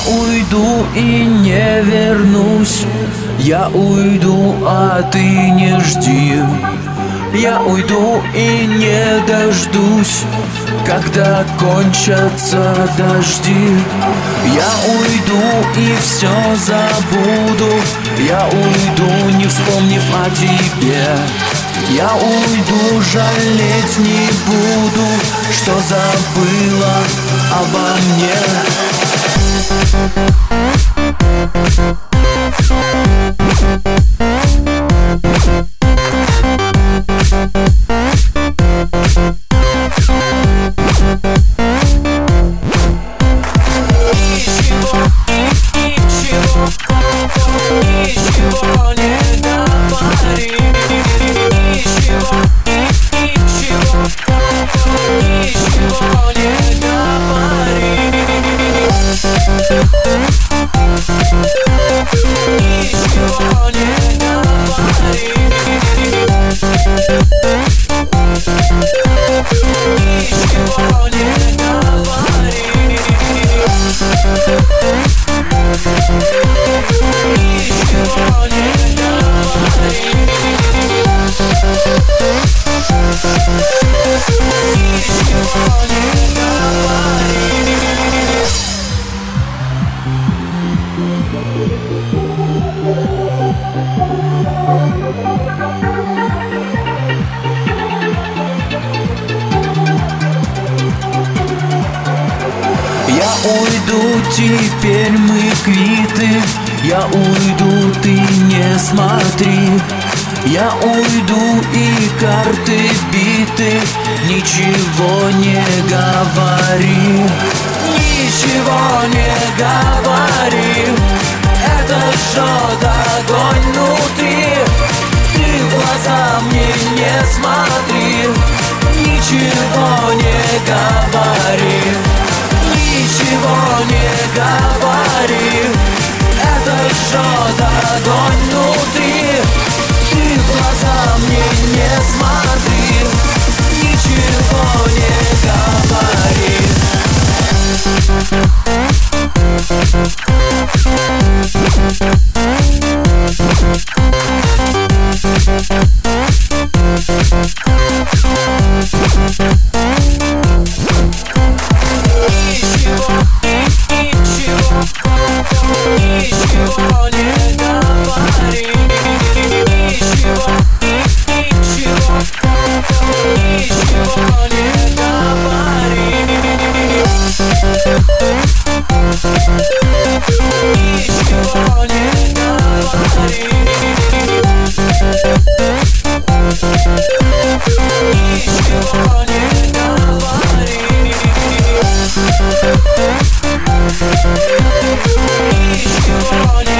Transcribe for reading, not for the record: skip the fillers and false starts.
уйду и не вернусь. Я уйду, а ты не жди. Я уйду и не дождусь, когда кончатся дожди. Я уйду и все забуду. Я уйду, не вспомнив о тебе. Я уйду, жалеть не буду, что забыла обо мне. Я уйду, теперь мы квиты. Я уйду, ты не смотри. Я уйду и карты биты. Ничего не говори. Ничего не говори. Это жжет огонь внутри. Ты в глаза мне не смотри. Ничего не говори. Ничего не говори. Это жжет огонь внутри. Ты в глаза мне не смотри. Ничего не говори. Nичего не